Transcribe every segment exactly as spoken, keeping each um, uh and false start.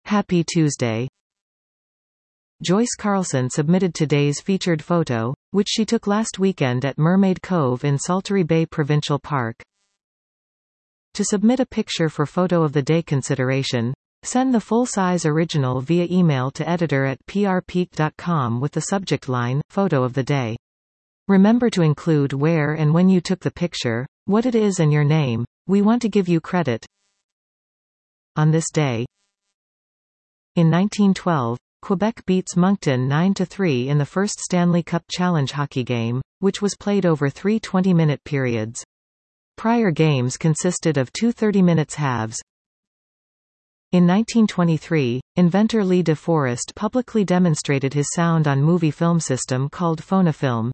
Happy Tuesday. Joyce Carlson submitted today's featured photo, which she took last weekend at Mermaid Cove in Saltery Bay Provincial Park. To submit a picture for Photo of the Day consideration, send the full-size original via email to editor at p r peak dot com with the subject line, Photo of the Day. Remember to include where and when you took the picture, what it is and your name. We want to give you credit. On this day, in nineteen twelve, Quebec beats Moncton nine to three in the first Stanley Cup Challenge hockey game, which was played over three twenty-minute periods. Prior games consisted of two thirty-minute halves. In nineteen twenty-three, inventor Lee De Forest publicly demonstrated his sound on movie film system called Phonofilm.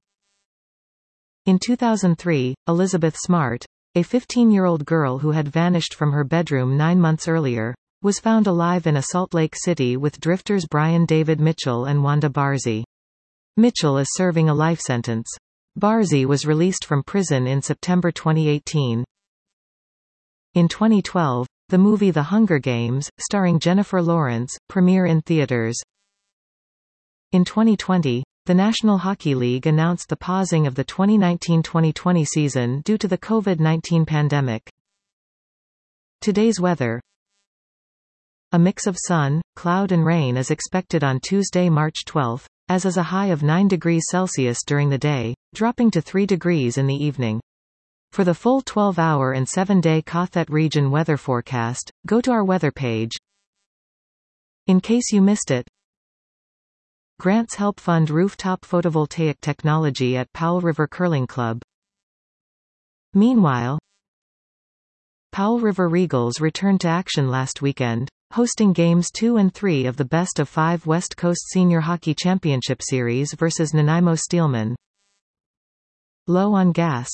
In two thousand three, Elizabeth Smart, a fifteen-year-old girl who had vanished from her bedroom nine months earlier, was found alive in a Salt Lake City with drifters Brian David Mitchell and Wanda Barzee. Mitchell is serving a life sentence. Barzee was released from prison in September twenty eighteen. In twenty twelve, the movie The Hunger Games, starring Jennifer Lawrence, premiere in theaters. In twenty twenty, the National Hockey League announced the pausing of the twenty nineteen twenty twenty season due to the COVID nineteen pandemic. Today's weather. A mix of sun, cloud and rain is expected on Tuesday, March twelfth, as is a high of nine degrees Celsius during the day, dropping to three degrees in the evening. For the full twelve hour and seven day Cothet region weather forecast, go to our weather page. In case you missed it, grants help fund rooftop photovoltaic technology at Powell River Curling Club. Meanwhile, Powell River Regals returned to action last weekend, hosting Games two and three of the Best of Five West Coast Senior Hockey Championship Series versus Nanaimo Steelmen. Low on gas.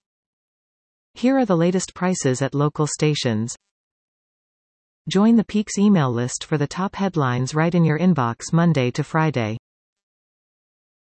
Here are the latest prices at local stations. Join the Peaks email list for the top headlines right in your inbox Monday to Friday.